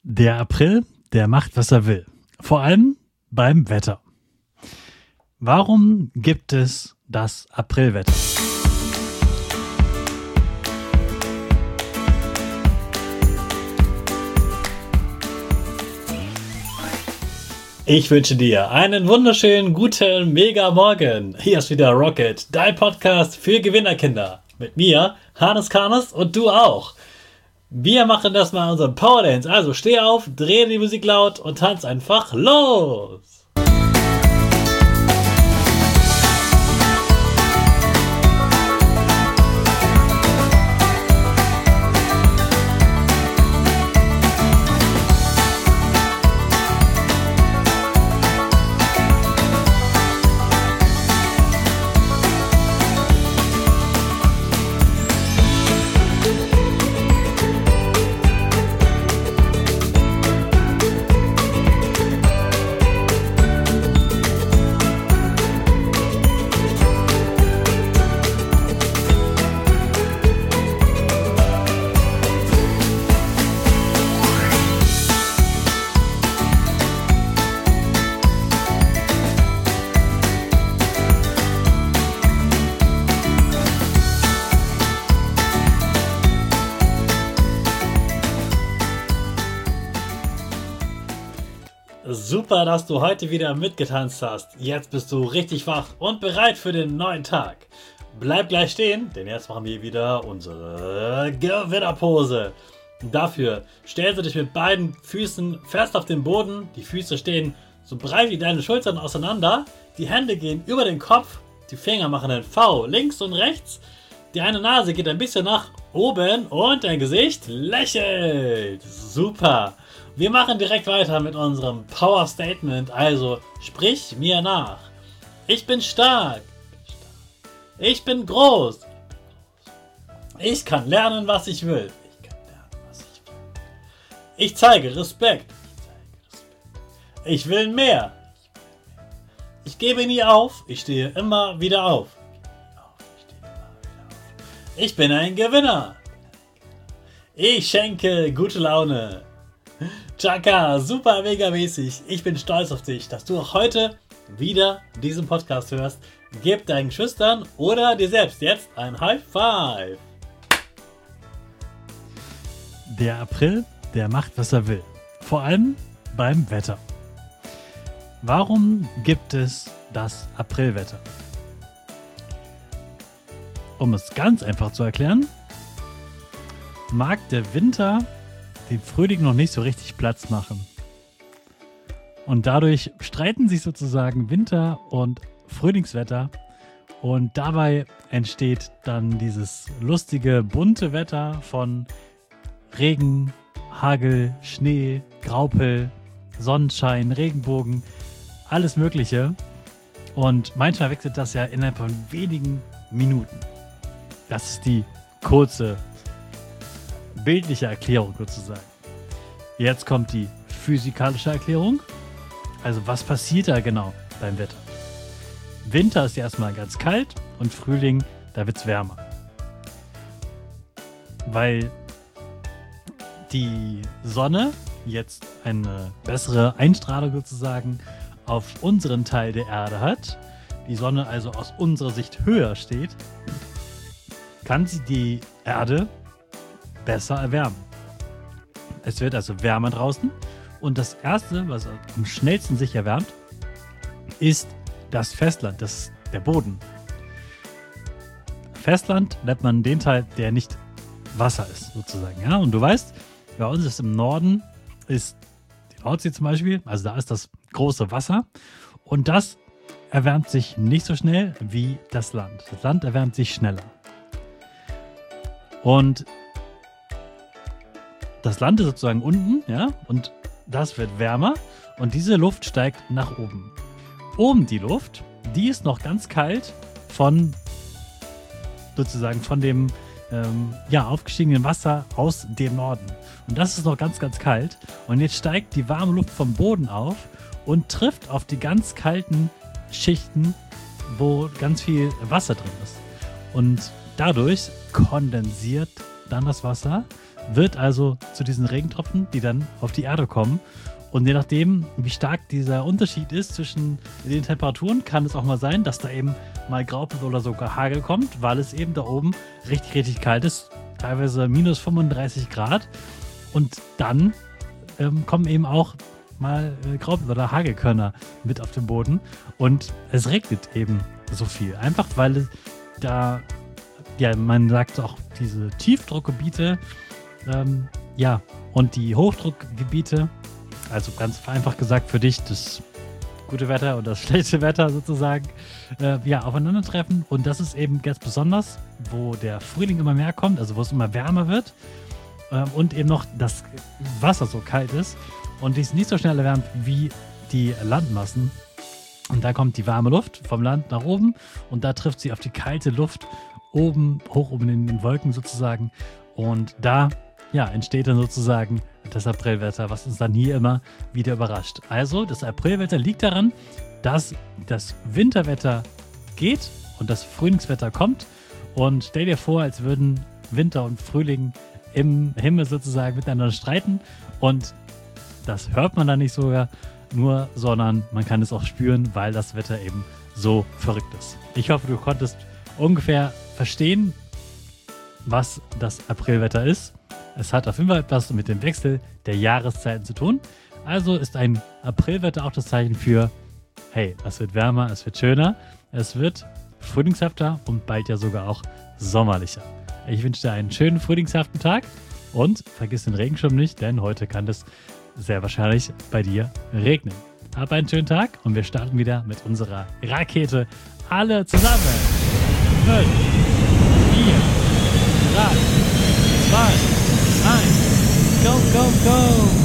Der April, der macht, was er will. Vor allem beim Wetter. Warum gibt es das Aprilwetter? Ich wünsche dir einen wunderschönen, guten, mega Morgen. Hier ist wieder Rocket, dein Podcast für Gewinnerkinder. Mit mir, Hannes Karnes und du auch. Wir machen das mal in unserem Power Dance. Also steh auf, dreh die Musik laut und tanz einfach los. Super, dass du heute wieder mitgetanzt hast. Jetzt bist du richtig wach und bereit für den neuen Tag. Bleib gleich stehen, denn jetzt machen wir wieder unsere Gewinnerpose. Dafür stellst du dich mit beiden Füßen fest auf den Boden. Die Füße stehen so breit wie deine Schultern auseinander. Die Hände gehen über den Kopf. Die Finger machen ein V links und rechts. Die eine Nase geht ein bisschen nach oben und dein Gesicht lächelt. Super. Wir machen direkt weiter mit unserem Power Statement, also sprich mir nach. Ich bin stark. Ich bin groß. Ich kann lernen, was ich will. Ich zeige Respekt. Ich will mehr. Ich gebe nie auf. Ich stehe immer wieder auf. Ich bin ein Gewinner. Ich schenke gute Laune. Chaka, super mega mäßig. Ich bin stolz auf dich, dass du auch heute wieder diesen Podcast hörst. Gib deinen Geschwistern oder dir selbst jetzt ein High Five. Der April, der macht, was er will. Vor allem beim Wetter. Warum gibt es das Aprilwetter? Um es ganz einfach zu erklären, mag der Winter den Frühling noch nicht so richtig Platz machen. Und dadurch streiten sich sozusagen Winter- und Frühlingswetter und dabei entsteht dann dieses lustige, bunte Wetter von Regen, Hagel, Schnee, Graupel, Sonnenschein, Regenbogen, alles Mögliche. Und manchmal wechselt das ja innerhalb von wenigen Minuten. Das ist die kurze bildliche Erklärung sozusagen. Jetzt kommt die physikalische Erklärung. Also was passiert da genau beim Wetter? Winter ist ja erstmal ganz kalt und Frühling, da wird es wärmer. Weil die Sonne jetzt eine bessere Einstrahlung sozusagen auf unseren Teil der Erde hat, die Sonne also aus unserer Sicht höher steht, kann sie die Erde besser erwärmen. Es wird also wärmer draußen und das erste, was am schnellsten sich erwärmt, ist das Festland, das ist der Boden. Festland nennt man den Teil, der nicht Wasser ist, sozusagen. Ja? Und du weißt, bei uns ist im Norden, ist die Nordsee zum Beispiel, also da ist das große Wasser und das erwärmt sich nicht so schnell wie das Land. Das Land erwärmt sich schneller. Und das Land ist sozusagen unten, ja, und das wird wärmer und diese Luft steigt nach oben. Oben die Luft, die ist noch ganz kalt von dem aufgestiegenen Wasser aus dem Norden. Und das ist noch ganz, ganz kalt. Und jetzt steigt die warme Luft vom Boden auf und trifft auf die ganz kalten Schichten, wo ganz viel Wasser drin ist. Und dadurch kondensiert dann das Wasser wird also zu diesen Regentropfen, die dann auf die Erde kommen. Und je nachdem, wie stark dieser Unterschied ist zwischen den Temperaturen, kann es auch mal sein, dass da eben mal Graupel oder sogar Hagel kommt, weil es eben da oben richtig, richtig kalt ist, teilweise minus 35 Grad. Und dann kommen eben auch mal Graupel oder Hagelkörner mit auf den Boden. Und es regnet eben so viel. Einfach weil da, ja, man sagt auch, diese Tiefdruckgebiete, und die Hochdruckgebiete, also ganz vereinfacht gesagt für dich, das gute Wetter und das schlechte Wetter sozusagen, aufeinandertreffen. Und das ist eben ganz besonders, wo der Frühling immer mehr kommt, also wo es immer wärmer wird und eben noch das Wasser so kalt ist und dies nicht so schnell erwärmt wie die Landmassen. Und da kommt die warme Luft vom Land nach oben und da trifft sie auf die kalte Luft hoch oben in den Wolken sozusagen. Und da entsteht dann sozusagen das Aprilwetter, was uns dann hier immer wieder überrascht. Also das Aprilwetter liegt daran, dass das Winterwetter geht und das Frühlingswetter kommt. Und stell dir vor, als würden Winter und Frühling im Himmel sozusagen miteinander streiten. Und das hört man dann nicht sogar nur, sondern man kann es auch spüren, weil das Wetter eben so verrückt ist. Ich hoffe, du konntest ungefähr verstehen, was das Aprilwetter ist. Es hat auf jeden Fall etwas mit dem Wechsel der Jahreszeiten zu tun. Also ist ein Aprilwetter auch das Zeichen für, hey, es wird wärmer, es wird schöner, es wird frühlingshafter und bald ja sogar auch sommerlicher. Ich wünsche dir einen schönen frühlingshaften Tag und vergiss den Regenschirm nicht, denn heute kann es sehr wahrscheinlich bei dir regnen. Hab einen schönen Tag und wir starten wieder mit unserer Rakete. Alle zusammen. 5, 4, 3, 2, 1. Go, go, go!